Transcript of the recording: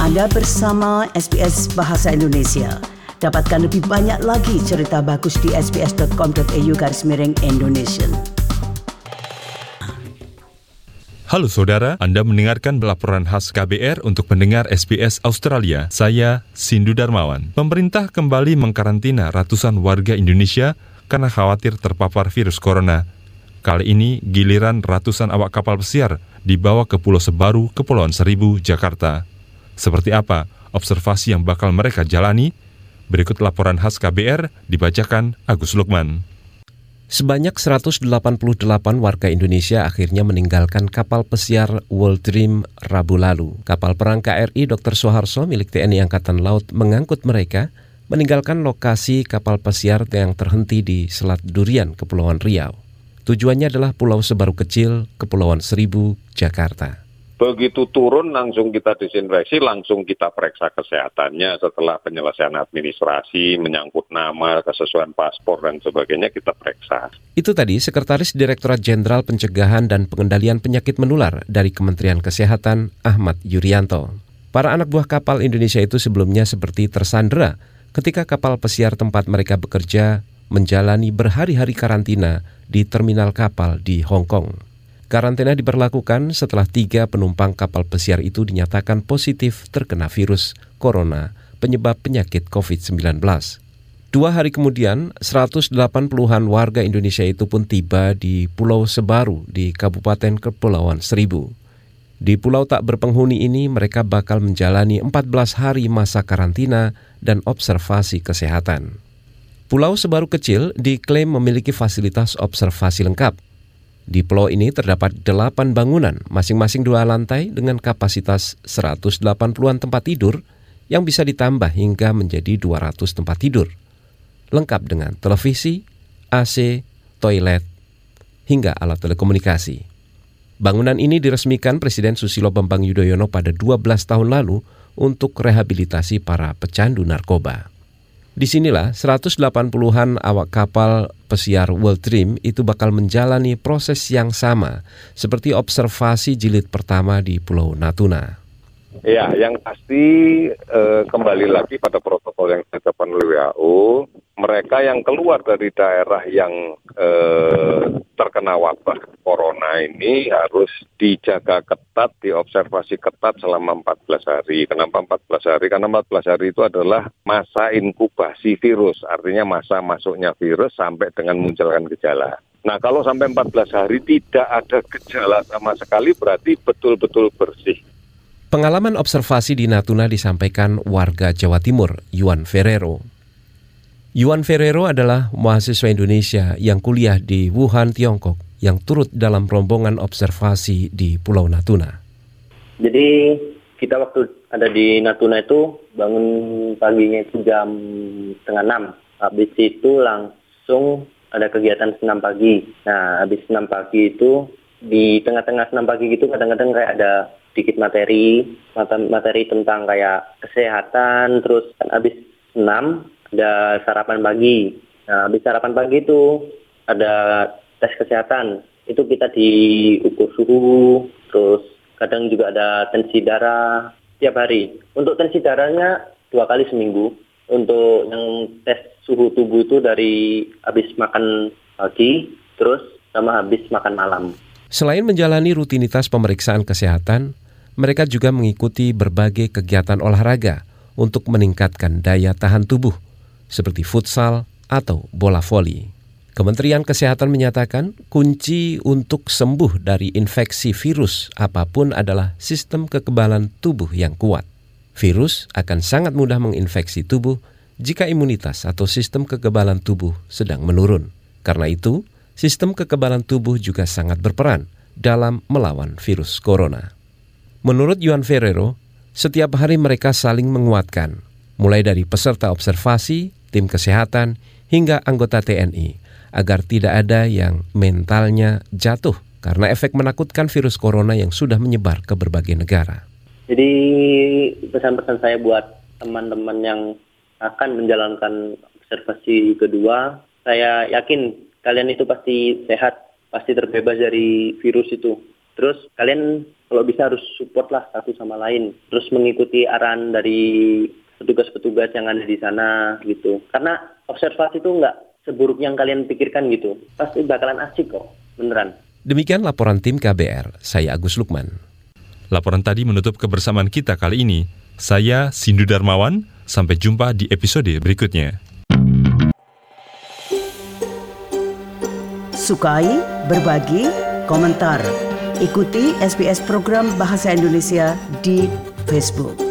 Anda bersama SBS Bahasa Indonesia. Dapatkan lebih banyak lagi cerita bagus di sbs.com.au/Indonesian. Halo saudara, Anda mendengarkan laporan khas KBR untuk pendengar SBS Australia. Saya Sindu Darmawan. Pemerintah kembali mengkarantina ratusan warga Indonesia karena khawatir terpapar virus corona. Kali ini giliran ratusan awak kapal pesiar dibawa ke Pulau Sebaru, Kepulauan Seribu, Jakarta. Seperti apa observasi yang bakal mereka jalani? Berikut laporan khas KBR dibacakan Agus Lukman. Sebanyak 188 warga Indonesia akhirnya meninggalkan kapal pesiar World Dream Rabu lalu. Kapal perang KRI Dr. Soeharto milik TNI Angkatan Laut mengangkut mereka meninggalkan lokasi kapal pesiar yang terhenti di Selat Durian, Kepulauan Riau. Tujuannya adalah Pulau Sebaru Kecil, Kepulauan Seribu, Jakarta. Begitu turun langsung kita disinfeksi, langsung kita periksa kesehatannya setelah penyelesaian administrasi, menyangkut nama, kesesuaian paspor dan sebagainya kita periksa. Itu tadi Sekretaris Direktorat Jenderal Pencegahan dan Pengendalian Penyakit Menular dari Kementerian Kesehatan Ahmad Yuryanto. Para anak buah kapal Indonesia itu sebelumnya seperti tersandera ketika kapal pesiar tempat mereka bekerja menjalani berhari-hari karantina di terminal kapal di Hong Kong. Karantina diberlakukan setelah 3 penumpang kapal pesiar itu dinyatakan positif terkena virus corona penyebab penyakit COVID-19. 2 hari kemudian, 180-an warga Indonesia itu pun tiba di Pulau Sebaru di Kabupaten Kepulauan Seribu. Di pulau tak berpenghuni ini, mereka bakal menjalani 14 hari masa karantina dan observasi kesehatan. Pulau Sebaru Kecil diklaim memiliki fasilitas observasi lengkap. Di pulau ini terdapat 8 bangunan, masing-masing 2 lantai dengan kapasitas 180-an tempat tidur yang bisa ditambah hingga menjadi 200 tempat tidur. Lengkap dengan televisi, AC, toilet, hingga alat telekomunikasi. Bangunan ini diresmikan Presiden Susilo Bambang Yudhoyono pada 12 tahun lalu untuk rehabilitasi para pecandu narkoba. Disinilah 180-an awak kapal pesiar World Dream itu bakal menjalani proses yang sama seperti observasi jilid pertama di Pulau Natuna. Ya, yang pasti kembali lagi pada protokol yang ditetapkan oleh WHO, mereka yang keluar dari daerah yang terkena wabah corona ini harus dijaga ketat, diobservasi ketat selama 14 hari. Kenapa 14 hari? Karena 14 hari itu adalah masa inkubasi virus, artinya masa masuknya virus sampai dengan munculkan gejala. Nah, kalau sampai 14 hari tidak ada gejala sama sekali berarti betul-betul bersih. Pengalaman observasi di Natuna disampaikan warga Jawa Timur, Yuan Ferrero. Yuan Ferrero adalah mahasiswa Indonesia yang kuliah di Wuhan, Tiongkok, yang turut dalam rombongan observasi di Pulau Natuna. Jadi kita waktu ada di Natuna itu bangun paginya itu jam 5:30. Habis itu langsung ada kegiatan senam pagi. Nah, habis senam pagi itu di tengah-tengah senam pagi gitu kadang-kadang kayak ada sedikit materi tentang kayak kesehatan, terus kan habis senam ada sarapan pagi. Nah, habis sarapan pagi itu ada tes kesehatan. Itu kita diukur suhu, terus kadang juga ada tensi darah tiap hari. Untuk tensi darahnya 2 kali seminggu. Untuk yang tes suhu tubuh itu dari habis makan pagi, terus sama habis makan malam. Selain menjalani rutinitas pemeriksaan kesehatan, mereka juga mengikuti berbagai kegiatan olahraga untuk meningkatkan daya tahan tubuh, seperti futsal atau bola voli. Kementerian Kesehatan menyatakan kunci untuk sembuh dari infeksi virus apapun adalah sistem kekebalan tubuh yang kuat. Virus akan sangat mudah menginfeksi tubuh jika imunitas atau sistem kekebalan tubuh sedang menurun. Karena itu, sistem kekebalan tubuh juga sangat berperan dalam melawan virus corona. Menurut Yuan Ferrero, setiap hari mereka saling menguatkan, mulai dari peserta observasi, tim kesehatan, hingga anggota TNI, agar tidak ada yang mentalnya jatuh karena efek menakutkan virus corona yang sudah menyebar ke berbagai negara. Jadi pesan-pesan saya buat teman-teman yang akan menjalankan observasi kedua, saya yakin kalian itu pasti sehat, pasti terbebas dari virus itu. Terus kalian kalau bisa harus support lah satu sama lain. Terus mengikuti arahan dari petugas-petugas yang ada di sana gitu. Karena observasi itu nggak seburuk yang kalian pikirkan gitu. Pasti bakalan asik kok, beneran. Demikian laporan tim KBR, saya Agus Lukman. Laporan tadi menutup kebersamaan kita kali ini. Saya Sindu Darmawan, sampai jumpa di episode berikutnya. Sukai, berbagi, komentar. Ikuti SBS program Bahasa Indonesia di Facebook.